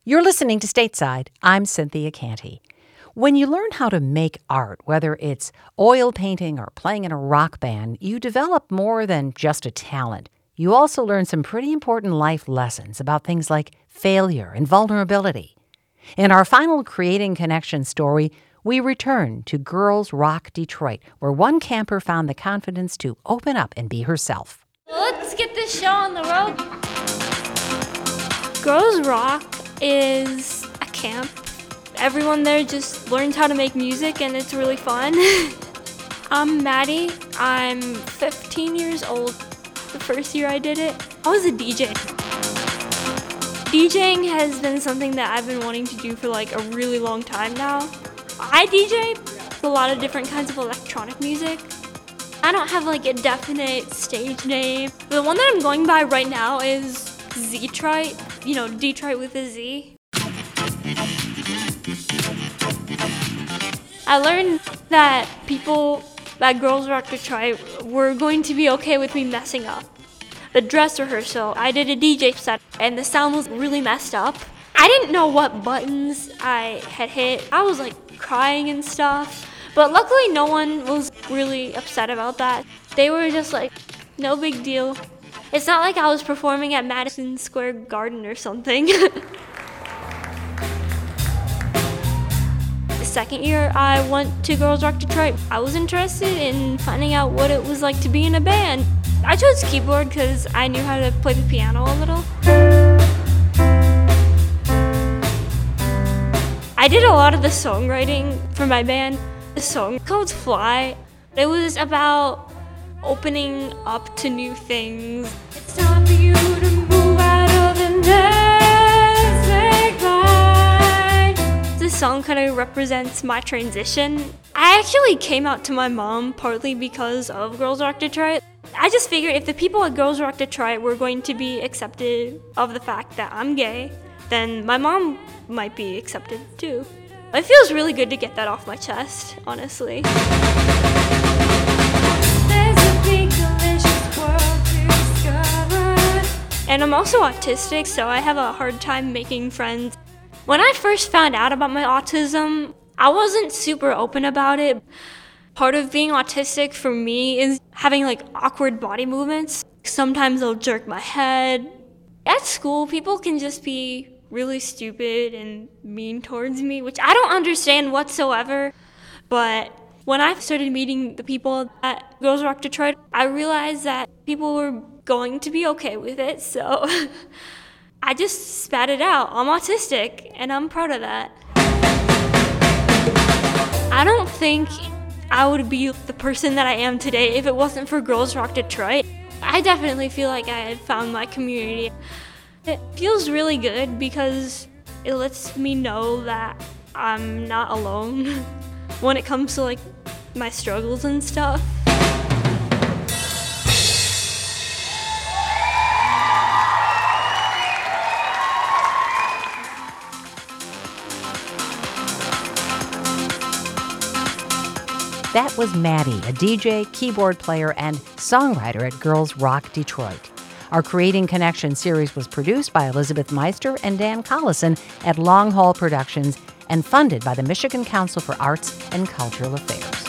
You're listening to Stateside. I'm Cynthia Canty. When you learn how to make art, whether it's oil painting or playing in a rock band, you develop more than just a talent. You also learn some pretty important life lessons about things like failure and vulnerability. In our final Creating Connection story, we return to Girls Rock Detroit, where one camper found the confidence to open up and be herself. Let's get this show on the road. Girls Rock is a camp. Everyone there just learns how to make music, and it's really fun. I'm Maddie. I'm 15 years old. The first year I did it, I was a DJ. DJing has been something that I've been wanting to do for like a really long time now. I DJ a lot of different kinds of electronic music. I don't have like a definite stage name. The one that I'm going by right now is Z-Trite, Detroit with a Z. I learned that people at Girls Rock Detroit were going to be okay with me messing up. The dress rehearsal, I did a DJ set and the sound was really messed up. I didn't know what buttons I had hit. I was like crying and stuff, but luckily no one was really upset about that. They were just like, no big deal. It's not like I was performing at Madison Square Garden or something. The second year I went to Girls Rock Detroit, I was interested in finding out what it was like to be in a band. I chose keyboard because I knew how to play the piano a little. I did a lot of the songwriting for my band. The song called Fly. It was about opening up to new things. It's time for you to move out of the next line. This song kind of represents my transition. I actually came out to my mom partly because of Girls Rock Detroit. I just figured if the people at Girls Rock Detroit were going to be accepted of the fact that I'm gay, then my mom might be accepted too. It feels really good to get that off my chest, honestly. And I'm also autistic, so I have a hard time making friends. When I first found out about my autism, I wasn't super open about it. Part of being autistic for me is having like awkward body movements. Sometimes I'll jerk my head. At school, people can just be really stupid and mean towards me, which I don't understand whatsoever. But when I started meeting the people at Girls Rock Detroit, I realized that people were going to be okay with it, so I just spat it out. I'm autistic, and I'm proud of that. I don't think I would be the person that I am today if it wasn't for Girls Rock Detroit. I definitely feel like I had found my community. It feels really good because it lets me know that I'm not alone when it comes to like my struggles and stuff. That was Maddie, a DJ, keyboard player, and songwriter at Girls Rock Detroit. Our Creating Connection series was produced by Elizabeth Meister and Dan Collison at Long Haul Productions and funded by the Michigan Council for Arts and Cultural Affairs.